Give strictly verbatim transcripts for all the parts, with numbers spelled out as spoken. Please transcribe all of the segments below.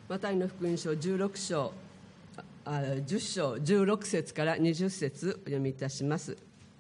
マタイの福音書じゅうろく章、あじゅっ章じゅうろく節からにじゅう節お読みいたします。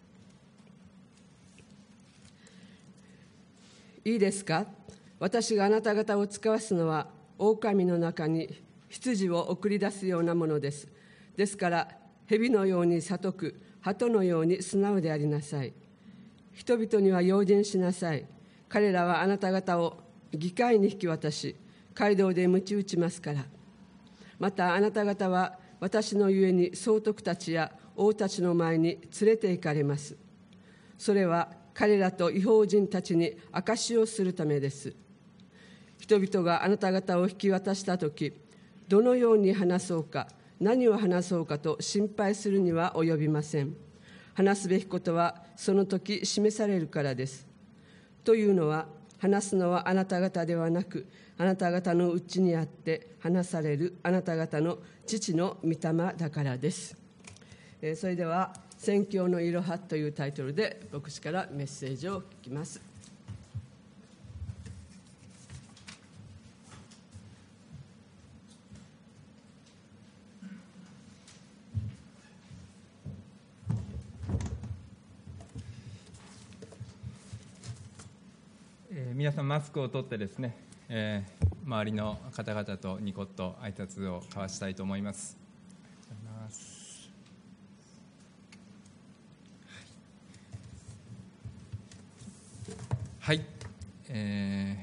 いいですか。私があなた方を使わすのは、狼の中に羊を送り出すようなものです。ですから、蛇のように聡く、鳩のように素直でありなさい。人々には用心しなさい。彼らはあなた方を議会に引き渡し、街道で鞭打ちますから。またあなた方は私のゆえに総督たちや王たちの前に連れて行かれます。それは彼らと異邦人たちに証しをするためです。人々があなた方を引き渡したとき、どのように話そうか、何を話そうかと心配するには及びません。話すべきことはその時示されるからです。というのは、話すのはあなた方ではなく、あなた方のうちにあって話されるあなた方の父の御霊だからです。えー、それでは宣教のいろはというタイトルで牧師からメッセージを聞きます。 えー、皆さんマスクを取ってですね、えー、周りの方々とニコッと挨拶を交わしたいと思います。はい、え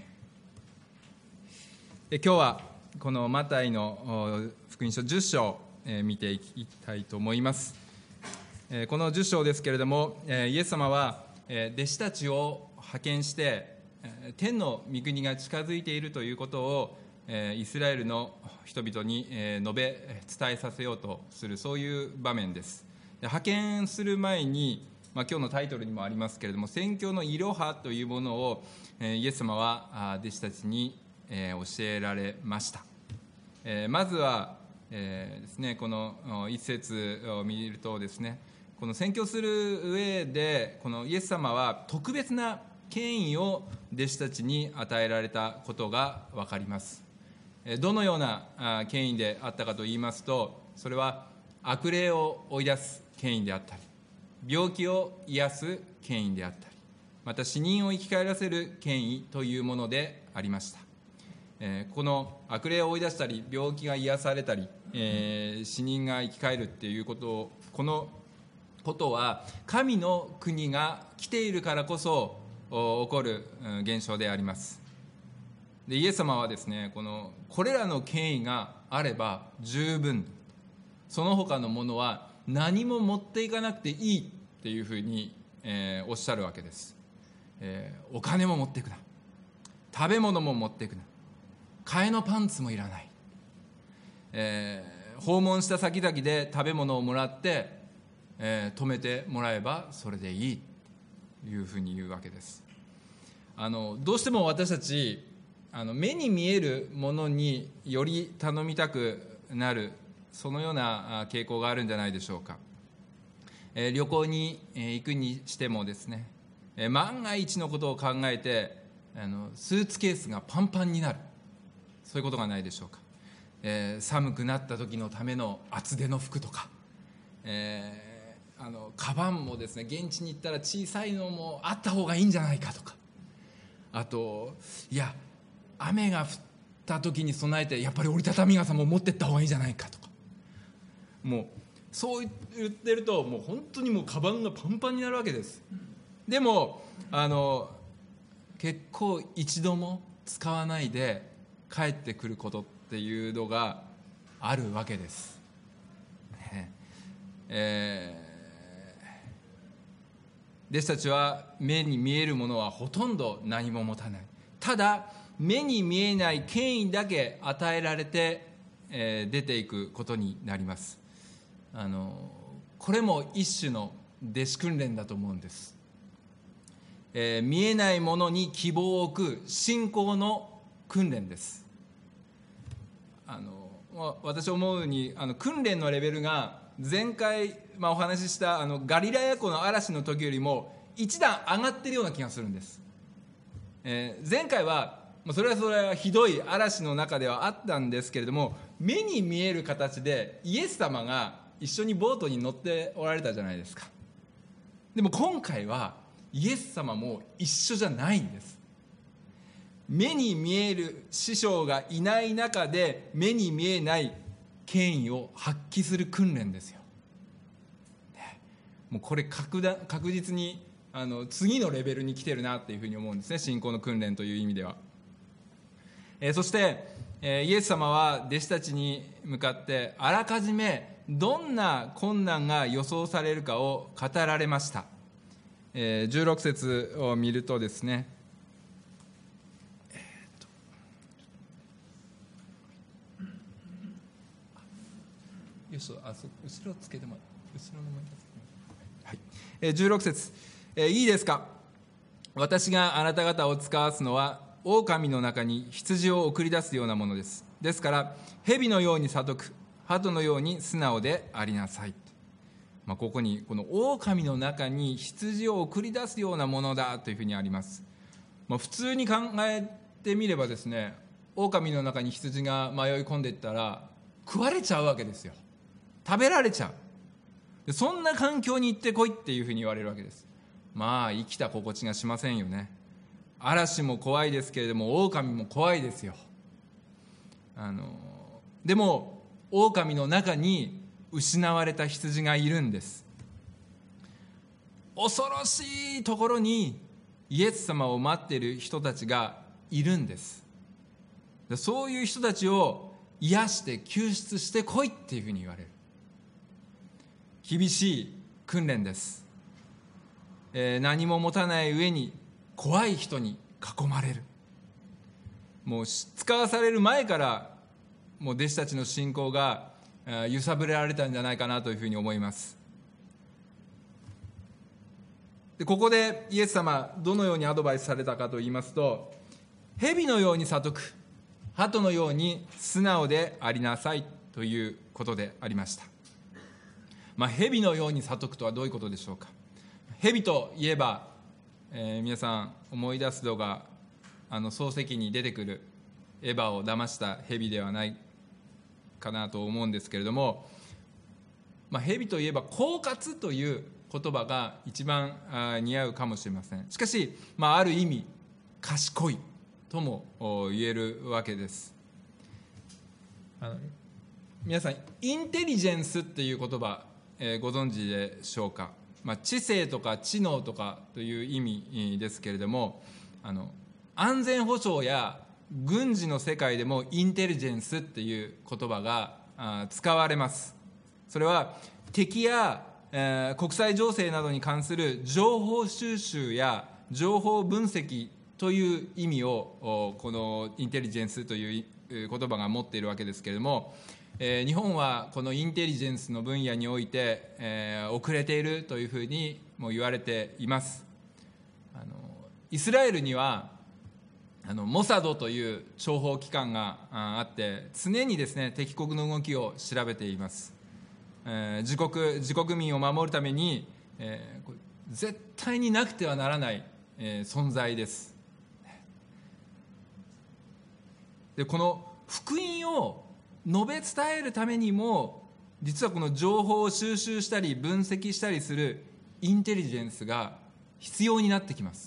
ー、今日はこのマタイの福音書じゅっ章、えー、見ていきたいと思います。えー、このじゅっ章ですけれども、えー、イエス様は、えー、弟子たちを派遣して天の御国が近づいているということを、えー、イスラエルの人々に、えー、述べ伝えさせようとする、そういう場面です。で、派遣する前に、まあ、今日のタイトルにもありますけれども、宣教のいろはというものを、えー、イエス様は弟子たちに、えー、教えられました。えー、まずは、えーですね、この一節を見るとですね、この宣教する上でこのイエス様は特別な権威を弟子たちに与えられたことが分かります。どのような権威であったかといいますと、それは悪霊を追い出す権威であったり、病気を癒す権威であったり、また死人を生き返らせる権威というものでありました。この悪霊を追い出したり、病気が癒されたり、死人が生き返るっていうことを、このことは神の国が来ているからこそ起こる現象であります。で、イエス様はですね、このこれらの権威があれば十分、その他のものは何も持っていかなくていいっていうふうに、えー、おっしゃるわけです。えー、お金も持っていくな、食べ物も持っていくな、替えのパンツもいらない、えー、訪問した先々で食べ物をもらって、えー、止めてもらえばそれでいいというふうに言うわけです。あのどうしても私たち、あの目に見えるものにより頼みたくなる、そのような傾向があるんじゃないでしょうか。えー、旅行に行くにしてもですね、えー、万が一のことを考えてあのスーツケースがパンパンになる、そういうことがないでしょうか。えー、寒くなった時のための厚手の服とか、えーあのカバンもですね、現地に行ったら小さいのもあった方がいいんじゃないかとか、あと、いや雨が降った時に備えてやっぱり折りたたみ傘も持ってった方がいいんじゃないかとか、もうそう言ってるともう本当にもうカバンがパンパンになるわけです。でもあの結構一度も使わないで帰ってくることっていうのがあるわけです、ね。えー弟子たちは目に見えるものはほとんど何も持たない。ただ目に見えない権威だけ与えられて、えー、出ていくことになります。あのこれも一種の弟子訓練だと思うんです。えー、見えないものに希望を置く信仰の訓練です。あの私思うに、あの訓練のレベルが前回、まあ、お話ししたあのガリラヤ湖の嵐の時よりも一段上がっているような気がするんです。えー、前回はそれはそれはひどい嵐の中ではあったんですけれども、目に見える形でイエス様が一緒にボートに乗っておられたじゃないですか。でも今回はイエス様も一緒じゃないんです。目に見える師匠がいない中で目に見えない権威を発揮する訓練ですよ。もうこれ 確, だ確実にあの次のレベルに来てるなっていうふうに思うんですね、信仰の訓練という意味では。えー、そして、えー、イエス様は弟子たちに向かってあらかじめどんな困難が予想されるかを語られました。えー、じゅうろく節を見るとですね、えー、とよしあそ後ろつけても後ろの前に、はいえー、じゅうろく節、えー、いいですか、私があなた方を使わすのは狼の中に羊を送り出すようなものです。ですから蛇のように聡く、鳩のように素直でありなさい。まあ、ここにこの狼の中に羊を送り出すようなものだというふうにあります。まあ、普通に考えてみればですね、狼の中に羊が迷い込んでいったら食われちゃうわけですよ。食べられちゃう。でそんな環境に行ってこいっていうふうに言われるわけです。まあ生きた心地がしませんよね。嵐も怖いですけれども狼も怖いですよ。あのでも狼の中に失われた羊がいるんです。恐ろしいところにイエス様を待っている人たちがいるんです。そういう人たちを癒して救出してこいっていうふうに言われる。厳しい訓練です。えー、何も持たない上に怖い人に囲まれる。もう使わされる前からもう弟子たちの信仰が揺さぶられたんじゃないかなというふうに思います。でここでイエス様どのようにアドバイスされたかといいますと、蛇のように聡く、鳩のように素直でありなさいということでありました。まあ、蛇のように聡くとはどういうことでしょうか。蛇といえば、えー、皆さん思い出すのがあの漱石に出てくるエヴァを騙した蛇ではないかなと思うんですけれども、まあ、蛇といえば狡猾という言葉が一番似合うかもしれません。しかし、まあ、ある意味賢いとも言えるわけです。あの皆さんインテリジェンスっていう言葉、えー、ご存知でしょうか。まあ、知性とか知能とかという意味ですけれども、あの安全保障や軍事の世界でもインテリジェンスっていう言葉が使われます。それは敵や、えー、国際情勢などに関する情報収集や情報分析という意味をこのインテリジェンスという言葉が持っているわけですけれども、えー、日本はこのインテリジェンスの分野において、えー、遅れているというふうにも言われています。あのイスラエルにはあのモサドという諜報機関があって常にですね敵国の動きを調べています。えー、自国自国民を守るために、えー、絶対になくてはならない、えー、存在です。でこの福音を述べ伝えるためにも実はこの情報を収集したり分析したりするインテリジェンスが必要になってきます。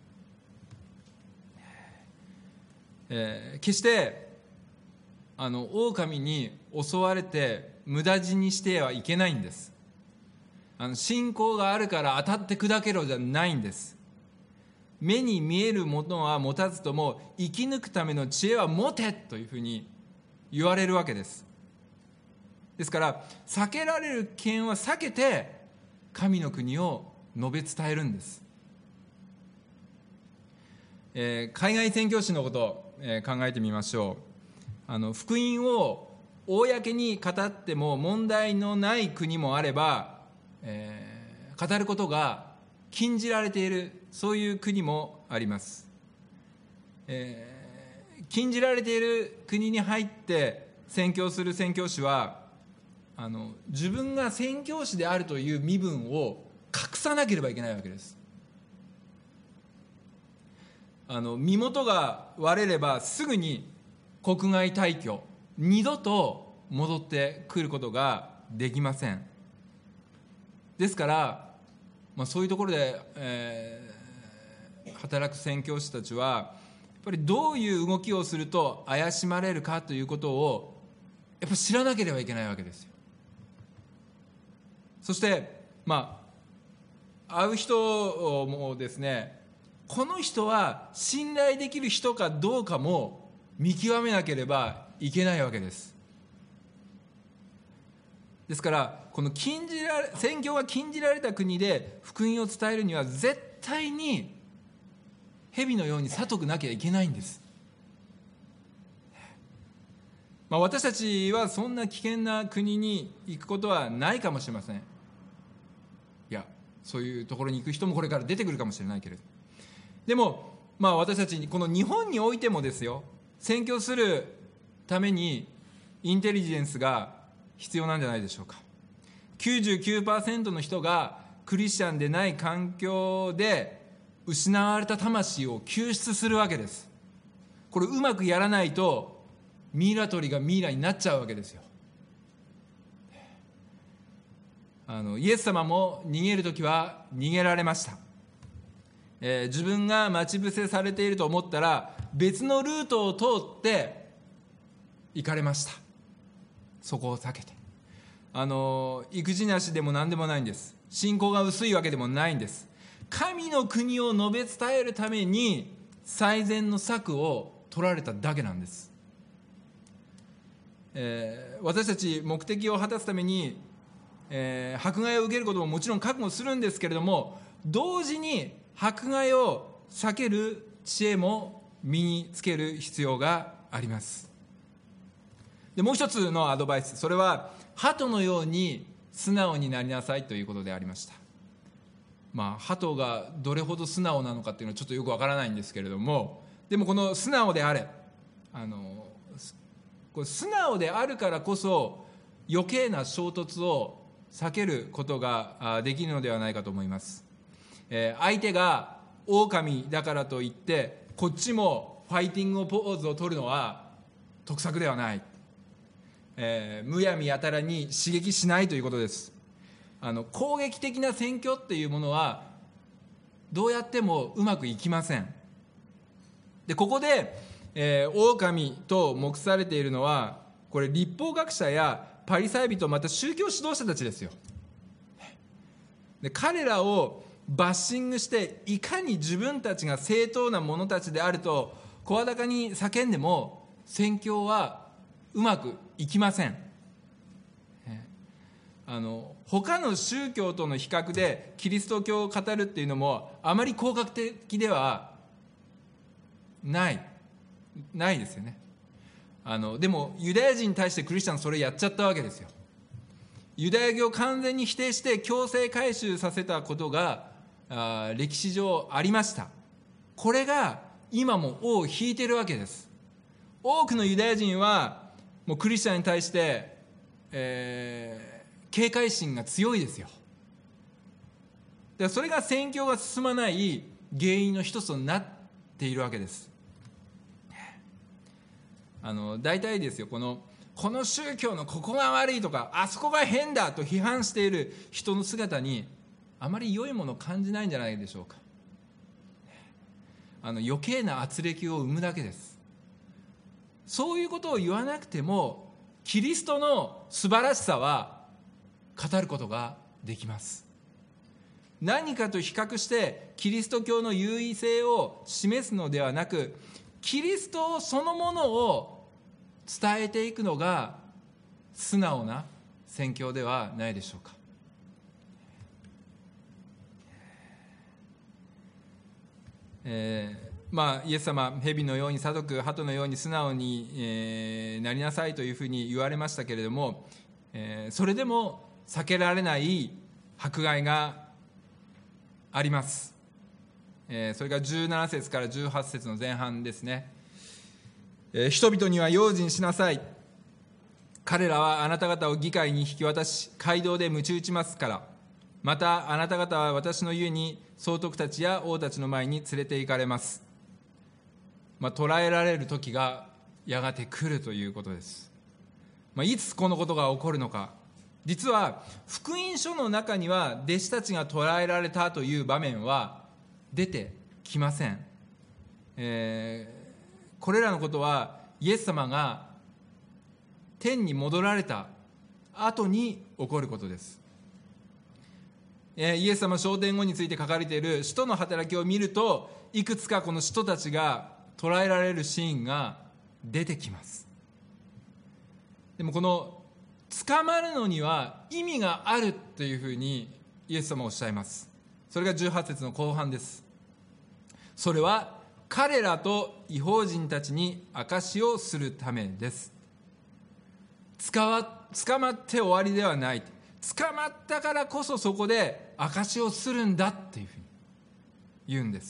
えー、決してあの狼に襲われて無駄死にしてはいけないんです。あの信仰があるから当たって砕けろじゃないんです。目に見えるものは持たずとも生き抜くための知恵は持てというふうに言われるわけです。ですから避けられる危険は避けて神の国を述べ伝えるんです。えー、海外宣教師のことを、えー、考えてみましょう。あの福音を公に語っても問題のない国もあれば、えー、語ることが禁じられているそういう国もあります。えー禁じられている国に入って宣教する宣教師はあの自分が宣教師であるという身分を隠さなければいけないわけです。 あの身元が割れればすぐに国外退去、二度と戻ってくることができません。ですから、まあ、そういうところで、えー、働く宣教師たちはやっぱりどういう動きをすると怪しまれるかということをやっぱ知らなければいけないわけですよ。そしてまあ会う人もですね、この人は信頼できる人かどうかも見極めなければいけないわけです。ですからこの禁じられ宣教が禁じられた国で福音を伝えるには絶対に蛇のように聡くなきゃいけないんです。まあ、私たちはそんな危険な国に行くことはないかもしれません。いや、そういうところに行く人もこれから出てくるかもしれないけれど、でも、まあ、私たちこの日本においてもですよ、宣教するためにインテリジェンスが必要なんじゃないでしょうか。きゅうじゅうきゅうパーセントの人がクリスチャンでない環境で失われた魂を救出するわけです。これうまくやらないとミイラ取りがミイラになっちゃうわけですよ。あのイエス様も逃げるときは逃げられました。えー、自分が待ち伏せされていると思ったら別のルートを通って行かれました。そこを避けて、あの育児なしでも何でもないんです。信仰が薄いわけでもないんです。神の国を述べ伝えるために最善の策を取られただけなんです。えー、私たち目的を果たすために、えー、迫害を受けることももちろん覚悟するんですけれども、同時に迫害を避ける知恵も身につける必要があります。でもう一つのアドバイス、それは鳩のように素直になりなさいということでありました。まあ鳩がどれほど素直なのかっていうのはちょっとよくわからないんですけれども、でもこの素直であれ、あのこれ素直であるからこそ余計な衝突を避けることができるのではないかと思います。えー、相手が狼だからといってこっちもファイティングポーズを取るのは得策ではない。えー、むやみやたらに刺激しないということです。あの攻撃的な宣教っていうものはどうやってもうまくいきません。でここで、えー、狼と目されているのはこれ律法学者やパリサイ人、また宗教指導者たちですよ。で彼らをバッシングしていかに自分たちが正当な者たちであると声高に叫んでも宣教はうまくいきません。あの他の宗教との比較でキリスト教を語るっていうのもあまり効果的ではないないですよね。あのでもユダヤ人に対してクリスチャンそれやっちゃったわけですよ。ユダヤ教を完全に否定して強制改宗させたことがあ歴史上ありました。これが今も尾を引いているわけです。多くのユダヤ人はもうクリスチャンに対して、えー、警戒心が強いですよ。でそれが宣教が進まない原因の一つとなっているわけです。あの大体ですよ、このこの宗教のここが悪いとかあそこが変だと批判している人の姿にあまり良いものを感じないんじゃないでしょうか。あの余計な圧力を生むだけです。そういうことを言わなくてもキリストの素晴らしさは語ることができます。何かと比較してキリスト教の優位性を示すのではなく、キリストそのものを伝えていくのが素直な宣教ではないでしょうか。えー、まあイエス様、蛇のように聡く鳩のように素直に、えー、なりなさいというふうに言われましたけれども、えー、それでも避けられない迫害があります。えー、それがじゅうなな節からじゅうはち節の前半ですね。えー、人々には用心しなさい。彼らはあなた方を議会に引き渡し街道で鞭打ちますから。またあなた方は私の家に総督たちや王たちの前に連れて行かれます。 まあ、捕らえられる時がやがて来るということです。まあ、いつこのことが起こるのか、実は福音書の中には弟子たちが捕らえられたという場面は出てきません。えー、これらのことはイエス様が天に戻られた後に起こることです。えー、イエス様昇天後について書かれている使徒の働きを見ると、いくつかこの使徒たちが捕らえられるシーンが出てきます。でもこの捕まるのには意味があるというふうにイエス様はおっしゃいます。それがじゅうはち節の後半です。それは彼らと異邦人たちに証しをするためです。捕ま、捕まって終わりではない。捕まったからこそそこで証しをするんだっていうふうに言うんです。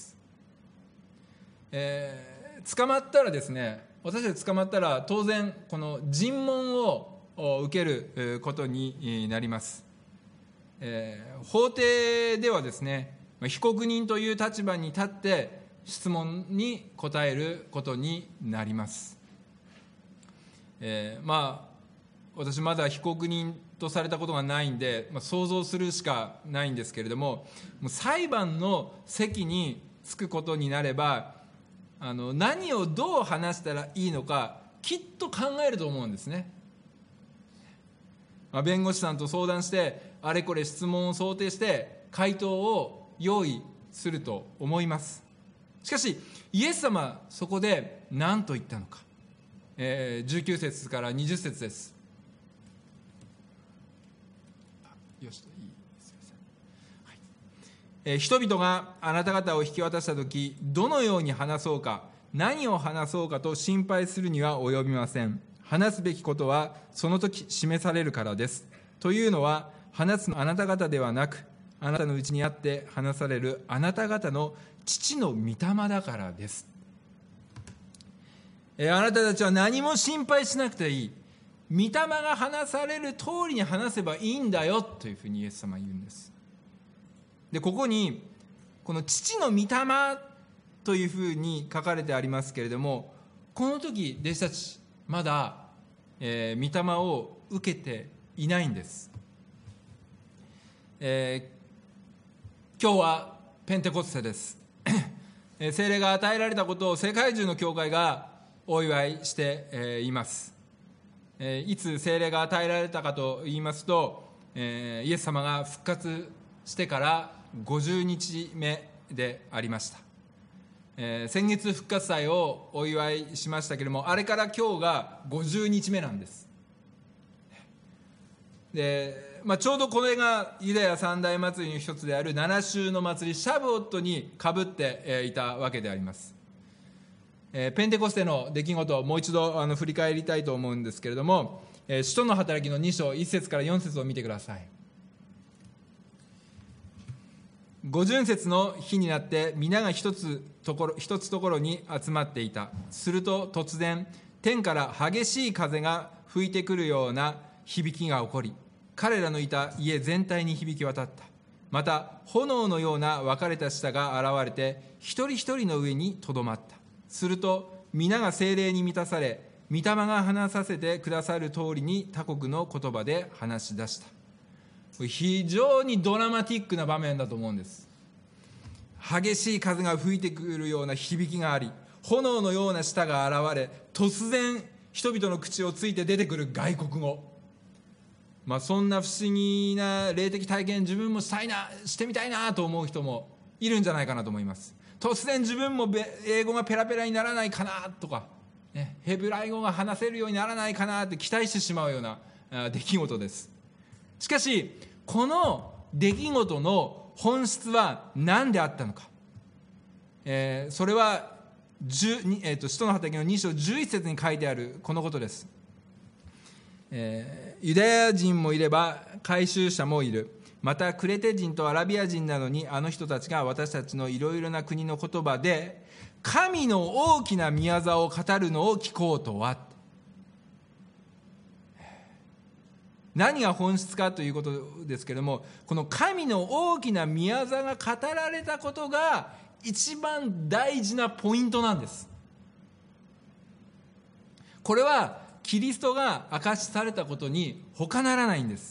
えー、捕まったらですね、私たち捕まったら当然この尋問を受けることになります。えー、法廷ではですね、被告人という立場に立って質問に答えることになります。えー、まあ私まだ被告人とされたことがないんで、まあ、想像するしかないんですけれども、もう裁判の席に着くことになれば、あの何をどう話したらいいのかきっと考えると思うんですね。まあ、弁護士さんと相談してあれこれ質問を想定して回答を用意すると思います。しかしイエス様はそこで何と言ったのか、えー、じゅうきゅう節からにじゅう節です。よし、いいすみません、はい。えー、人々があなた方を引き渡したとき、どのように話そうか、何を話そうかと心配するには及びません。話すべきことはその時示されるからです。というのは、話すのあなた方ではなく、あなたのうちにあって話されるあなた方の父の御霊だからです。えー、あなたたちは何も心配しなくていい。御霊が話される通りに話せばいいんだよというふうにイエス様は言うんです。で、ここにこの父の御霊というふうに書かれてありますけれども、この時弟子たちまだ、えー、御霊を受けていないんです。えー、今日はペンテコステです。聖霊が与えられたことを世界中の教会がお祝いして、えー、います。えー、いつ聖霊が与えられたかと言いますと、えー、イエス様が復活してからごじゅうにちめでありました。えー、先月復活祭をお祝いしましたけれども、あれから今日がごじゅうにちめなんです。で、まあ、ちょうどこれがユダヤ三大祭りの一つである七週の祭りシャブオットにかぶっていたわけであります。えー、ペンテコステの出来事をもう一度あの振り返りたいと思うんですけれども、えー、使徒の働きのに章いち節からよん節を見てください。五巡節の日になって皆が一つところ一つところに集まっていた。すると突然天から激しい風が吹いてくるような響きが起こり、彼らのいた家全体に響き渡った。また炎のような分かれた舌が現れて一人一人の上にとどまった。すると皆が聖霊に満たされ、御霊が話させてくださる通りに他国の言葉で話し出した。非常にドラマティックな場面だと思うんです。激しい風が吹いてくるような響きがあり、炎のような舌が現れ、突然人々の口をついて出てくる外国語、まあ、そんな不思議な霊的体験、自分もしたいなしてみたいなと思う人もいるんじゃないかなと思います。突然自分も英語がペラペラにならないかなとか、ね、ヘブライ語が話せるようにならないかなって期待してしまうような出来事です。しかしこの出来事の本質は何であったのか、えー、それは10、えー、と使徒の働きのに章じゅういち節に書いてあるこのことです。えー、ユダヤ人もいれば改宗者もいる。またクレテ人とアラビア人なのに、あの人たちが私たちのいろいろな国の言葉で神の大きな御業を語るのを聞こうとは。何が本質かということですけれども、この神の大きな御業が語られたことが一番大事なポイントなんです。 これはキリストが証しされたことに他ならないんです。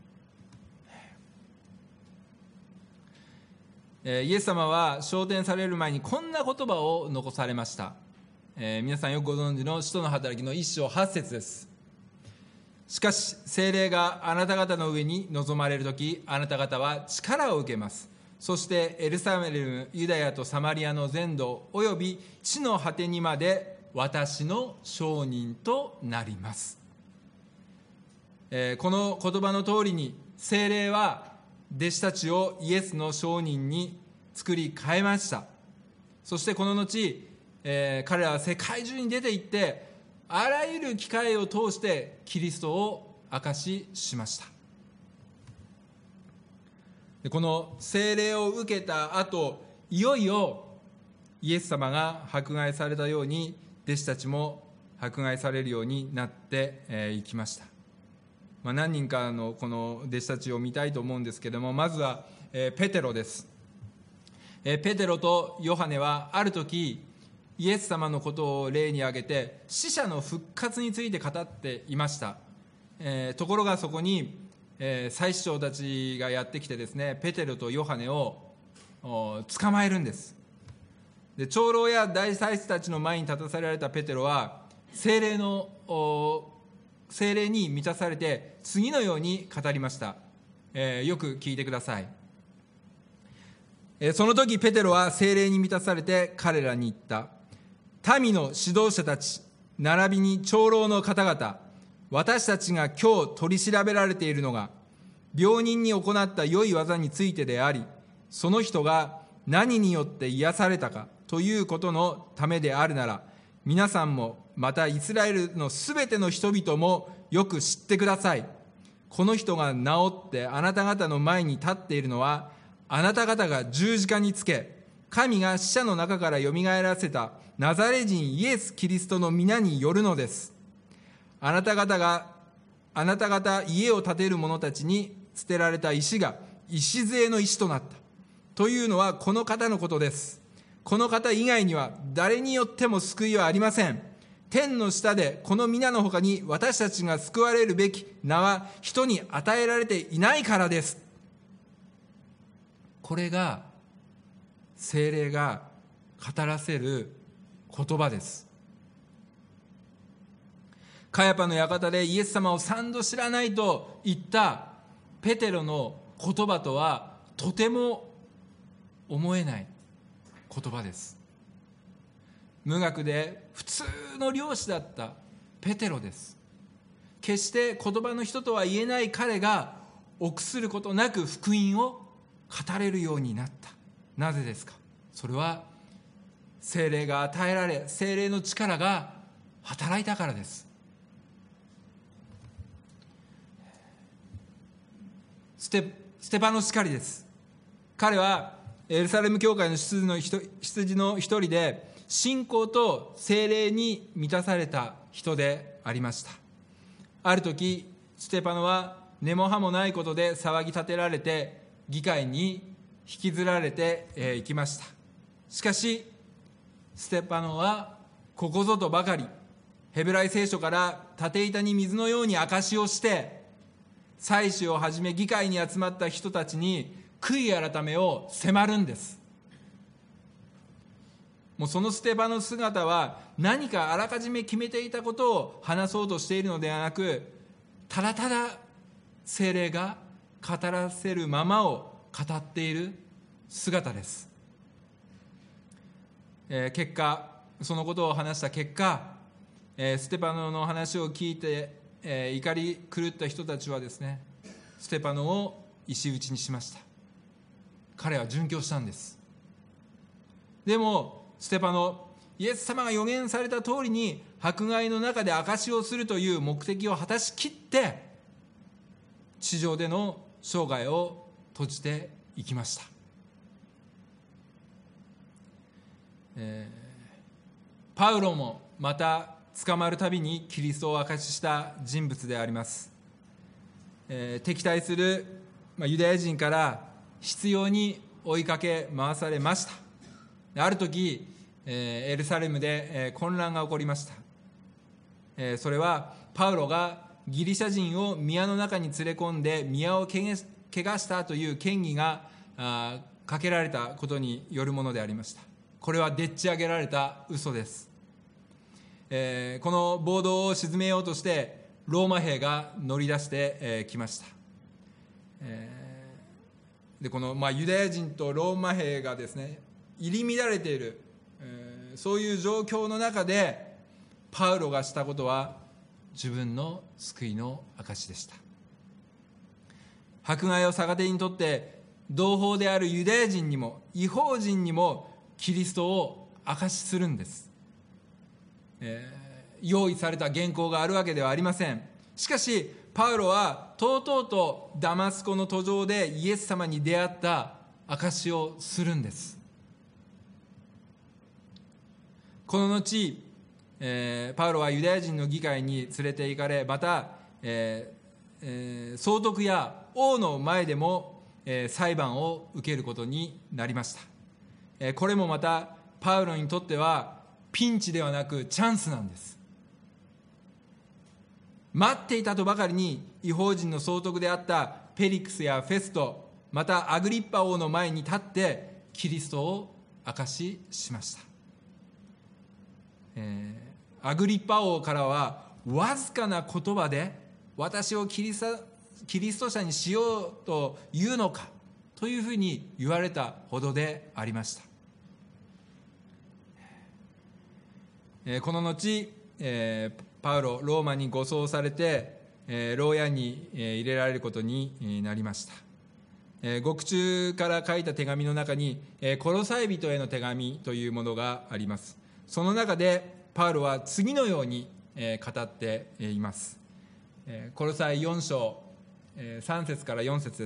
イエス様は昇天される前にこんな言葉を残されました。えー、皆さんよくご存知の使徒の働きの一章八節です。しかし聖霊があなた方の上に臨まれるとき、あなた方は力を受けます。そしてエルサレム、ユダヤとサマリアの全土および地の果てにまで私の証人となります。えー、この言葉の通りに聖霊は弟子たちをイエスの証人に作り変えました。そしてこの後、えー、彼らは世界中に出て行ってあらゆる機会を通してキリストを証ししました。でこの聖霊を受けた後、いよいよイエス様が迫害されたように弟子たちも迫害されるようになってい、えー、きました。まあ、何人かのこの弟子たちを見たいと思うんですけれども、まずは、えー、ペテロです。えー、ペテロとヨハネはある時イエス様のことを例に挙げて死者の復活について語っていました。えー、ところがそこに、えー、祭司長たちがやってきてですね、ペテロとヨハネを捕まえるんです。で長老や大祭司たちの前に立たせられたペテロは聖霊の聖霊に満たされて次のように語りました。えー、よく聞いてください。えー、その時ペテロは聖霊に満たされて彼らに言った。民の指導者たち並びに長老の方々、私たちが今日取り調べられているのが病人に行った良い技についてであり、その人が何によって癒されたかということのためであるなら、皆さんもまたイスラエルのすべての人々もよく知ってください。この人が治ってあなた方の前に立っているのは、あなた方が十字架につけ神が死者の中からよみがえらせたナザレ人イエス・キリストの皆によるのです。あなた方があなた方家を建てる者たちに捨てられた石が礎の石となったというのはこの方のことです。この方以外には誰によっても救いはありません。天の下でこの皆のほかに私たちが救われるべき名は人に与えられていないからです。これが聖霊が語らせる言葉です。カヤパの館でイエス様を三度知らないと言ったペテロの言葉とはとても思えない言葉です。無学で普通の漁師だったペテロです。決して言葉の人とは言えない彼が臆することなく福音を語れるようになった。なぜですか。それは聖霊が与えられ、聖霊の力が働いたからです。ステ、ステパノしかりです。彼はエルサレム教会の執事の一人で、信仰と聖霊に満たされた人でありました。ある時ステパノは根も葉もないことで騒ぎ立てられて議会に引きずられてい、えー、きました。しかしステパノはここぞとばかりヘブライ聖書から縦板に水のように証しをして、祭司をはじめ議会に集まった人たちに悔い改めを迫るんです。もうそのステパノ姿は何かあらかじめ決めていたことを話そうとしているのではなく、ただただ聖霊が語らせるままを語っている姿です。えー、結果そのことを話した結果、えー、ステパノの話を聞いて、えー、怒り狂った人たちはですね、ステパノを石打ちにしました。彼は殉教したんです。でもステパノ、イエス様が予言された通りに迫害の中で証しをするという目的を果たしきって地上での生涯を閉じていきました。えー、パウロもまた捕まるたびにキリストを証しした人物であります。えー、敵対する、まあ、ユダヤ人から執拗に追いかけ回されました。ある時、えー、エルサレムで、えー、混乱が起こりました。 えー、それはパウロがギリシャ人を宮の中に連れ込んで宮を怪我したという嫌疑があかけられたことによるものでありました。これはでっち上げられた嘘です。えー、この暴動を鎮めようとしてローマ兵が乗り出してき、えー、ました。えー、でこの、まあ、ユダヤ人とローマ兵がですね入り乱れている、えー、そういう状況の中でパウロがしたことは自分の救いの証でした。迫害を逆手にとって同胞であるユダヤ人にも異邦人にもキリストを証しするんです。えー、用意された原稿があるわけではありません。しかしパウロはとうとうとダマスコの途上でイエス様に出会った証しをするんです。この後、えー、パウロはユダヤ人の議会に連れて行かれ、また、えーえー、総督や王の前でも、えー、裁判を受けることになりました。えー、これもまたパウロにとってはピンチではなくチャンスなんです。待っていたとばかりに異邦人の総督であったペリクスやフェスト、またアグリッパ王の前に立ってキリストを証ししました。えー、アグリッパ王からはわずかな言葉で私をキリスト、キリスト者にしようというのかというふうに言われたほどでありました。えー、この後、えー、パウロローマに護送されて、えー、牢屋に、えー、入れられることになりました。えー、獄中から書いた手紙の中に、えー、コロサイ人への手紙というものがあります。その中でパウロは次のように、えー、語っています。えー、コロサイよん章、えー、さん節からよん節です。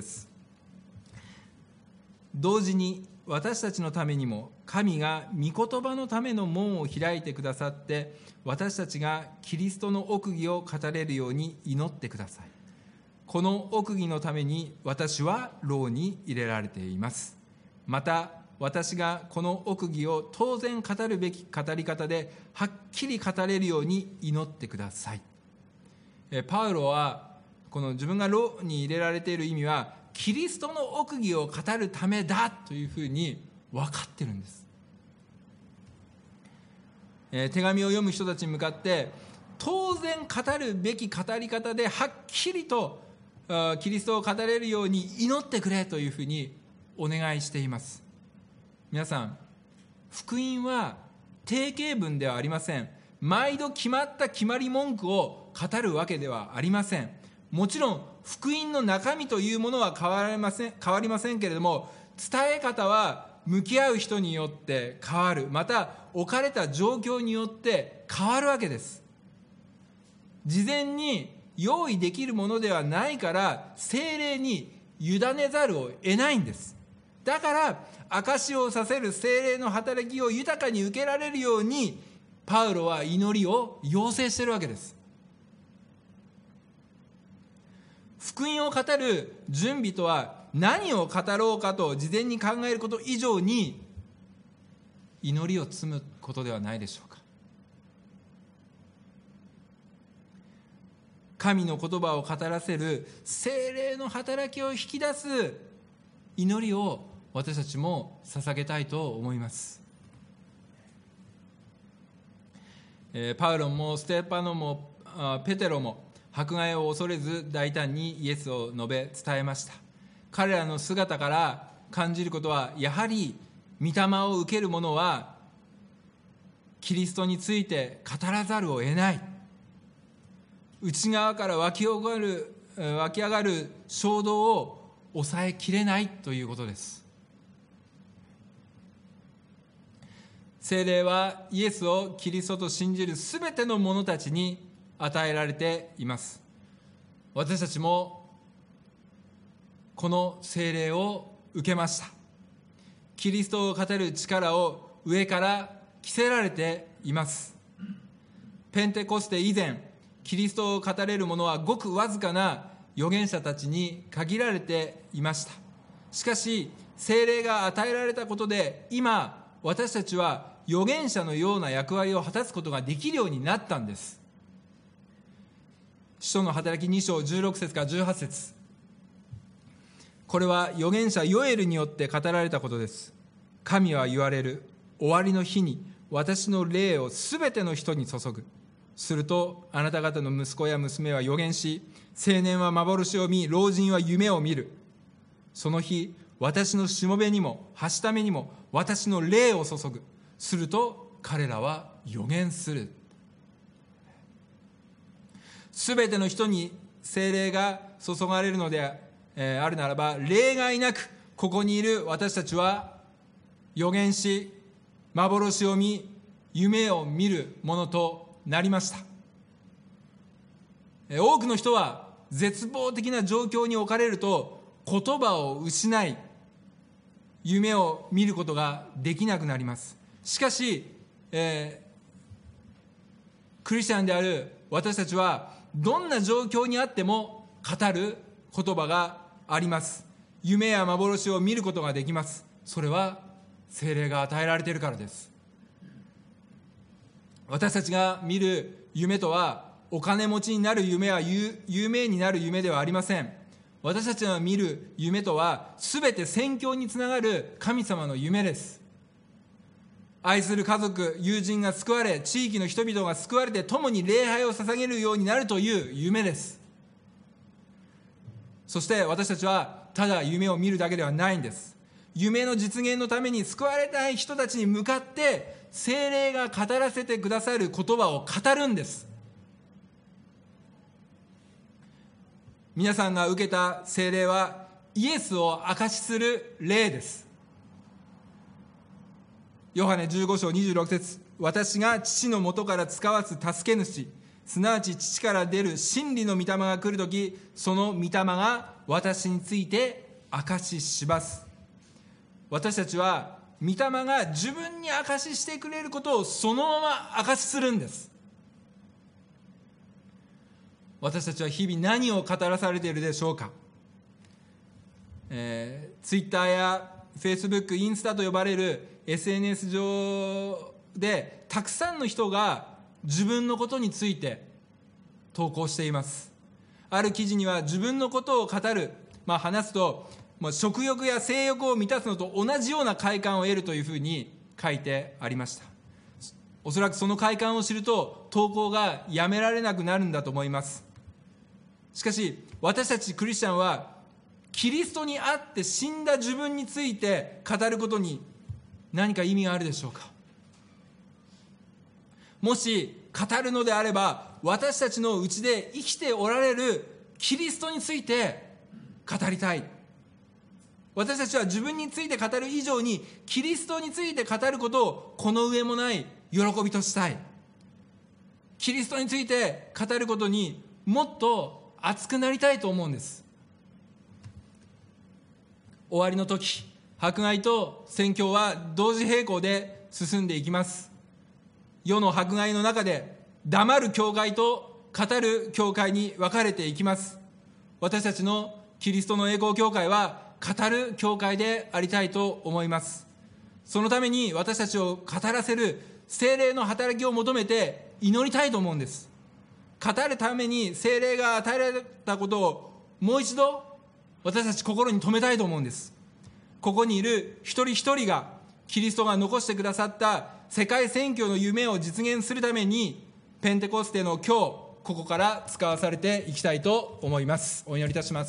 同時に私たちのためにも神が御言葉のための門を開いてくださって、私たちがキリストの奥義を語れるように祈ってください。この奥義のために私は牢に入れられています。また私がこの奥義を当然語るべき語り方ではっきり語れるように祈ってください。パウロはこの自分が牢に入れられている意味はキリストの奥義を語るためだというふうに分かってるんです。手紙を読む人たちに向かって当然語るべき語り方ではっきりとキリストを語れるように祈ってくれというふうにお願いしています。皆さん、福音は定型文ではありません。毎度決まった決まり文句を語るわけではありません。もちろん福音の中身というものは変わりません、変わりませんけれども、伝え方は向き合う人によって変わる、また置かれた状況によって変わるわけです。事前に用意できるものではないから聖霊に委ねざるを得ないんです。だから証しをさせる聖霊の働きを豊かに受けられるようにパウロは祈りを要請しているわけです。福音を語る準備とは何を語ろうかと事前に考えること以上に祈りを積むことではないでしょうか。神の言葉を語らせる聖霊の働きを引き出す祈りを私たちも捧げたいと思います。えー、パウロもステパノもペテロも迫害を恐れず大胆にイエスを述べ伝えました。彼らの姿から感じることは、やはり御霊を受ける者はキリストについて語らざるを得ない、内側から湧き上がる湧き上がる衝動を抑えきれないということです。聖霊はイエスをキリストと信じるすべての者たちに与えられています。私たちもこの聖霊を受けました。キリストを語る力を上から着せられています。ペンテコステ以前、キリストを語れる者はごくわずかな預言者たちに限られていました。しかし聖霊が与えられたことで、今私たちは預言者のような役割を果たすことができるようになったんです。 使徒の働きに章じゅうろく節からじゅうはち節。これは預言者ヨエルによって語られたことです。神は言われる。終わりの日に私の霊をすべての人に注ぐ。するとあなた方の息子や娘は預言し、青年は幻を見、老人は夢を見る。その日、私のしもべにもはしためにも私の霊を注ぐ。すると彼らは預言する。すべての人に聖霊が注がれるのであるならば、例外なくここにいる私たちは預言し、幻を見、夢を見るものとなりました。多くの人は絶望的な状況に置かれると言葉を失い、夢を見ることができなくなります。しかし、えー、クリスチャンである私たちはどんな状況にあっても語る言葉があります。夢や幻を見ることができます。それは聖霊が与えられているからです。私たちが見る夢とは、お金持ちになる夢は有名になる夢ではありません。私たちが見る夢とは、すべて宣教につながる神様の夢です。愛する家族、友人が救われ、地域の人々が救われて共に礼拝を捧げるようになるという夢です。そして私たちはただ夢を見るだけではないんです。夢の実現のために救われたい人たちに向かって聖霊が語らせてくださる言葉を語るんです。皆さんが受けた聖霊はイエスを証しする霊です。ヨハネじゅうご章にじゅうろく節、私が父の元から使わす助け主、すなわち父から出る真理の御霊が来るとき、その御霊が私について証しします。私たちは御霊が自分に証ししてくれることをそのまま証しするんです。私たちは日々何を語らされているでしょうか。えー、ツイッターやフェイスブック、インスタと呼ばれる エスエヌエス 上でたくさんの人が自分のことについて投稿しています。ある記事には自分のことを語る、まあ、話すと、まあ、食欲や性欲を満たすのと同じような快感を得るというふうに書いてありました。おそらくその快感を知ると投稿がやめられなくなるんだと思います。しかし私たちクリスチャンはキリストにあって死んだ自分について語ることに何か意味があるでしょうか。もし語るのであれば、私たちのうちで生きておられるキリストについて語りたい。私たちは自分について語る以上にキリストについて語ることをこの上もない喜びとしたい。キリストについて語ることにもっと熱くなりたいと思うんです。終わりの時、迫害と宣教は同時並行で進んでいきます。世の迫害の中で黙る教会と語る教会に分かれていきます。私たちのキリストの栄光教会は語る教会でありたいと思います。そのために私たちを語らせる聖霊の働きを求めて祈りたいと思うんです。語るために聖霊が与えられたことをもう一度私たち心に留めたいと思うんです。ここにいる一人一人がキリストが残してくださった世界宣教の夢を実現するために、ペンテコステの今日ここから使わされていきたいと思います。お祈りいたします。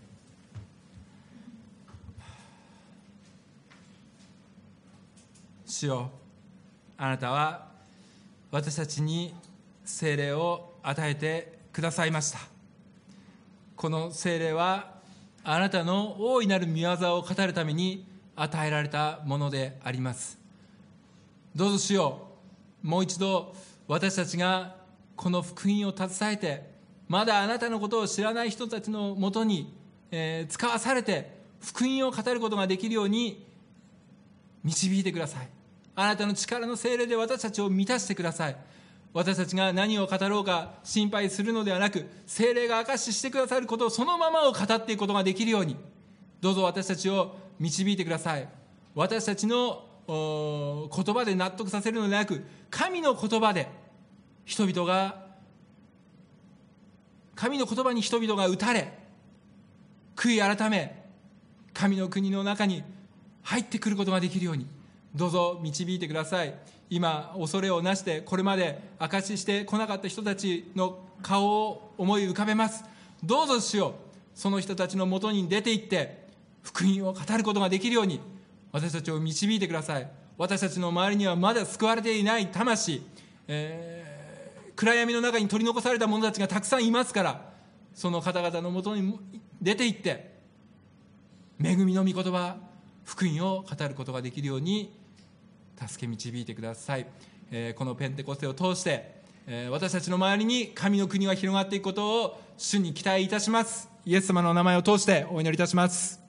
主よ、あなたは私たちに聖霊を与えてくださいました。この聖霊はあなたの大いなる御業を語るために与えられたものであります。どうぞ主よ、もう一度私たちがこの福音を携えて、まだあなたのことを知らない人たちのもとに、えー、使わされて福音を語ることができるように導いてください。あなたの力の聖霊で私たちを満たしてください。私たちが何を語ろうか心配するのではなく、聖霊が証ししてくださることをそのままを語っていくことができるように、どうぞ私たちを導いてください。私たちの言葉で納得させるのではなく、神の言葉で人々が神の言葉に人々が打たれ、悔い改め、神の国の中に入ってくることができるように、どうぞ導いてください。今恐れをなしてこれまで証ししてこなかった人たちの顔を思い浮かべます。どうぞ主よ、その人たちのもとに出て行って福音を語ることができるように私たちを導いてください。私たちの周りにはまだ救われていない魂、えー、暗闇の中に取り残された者たちがたくさんいますから、その方々のもとに出て行って恵みの御言葉、福音を語ることができるように助け導いてください。えー、このペンテコステを通して、えー、私たちの周りに神の国が広がっていくことを主に期待いたします。イエス様のお名前を通してお祈りいたします。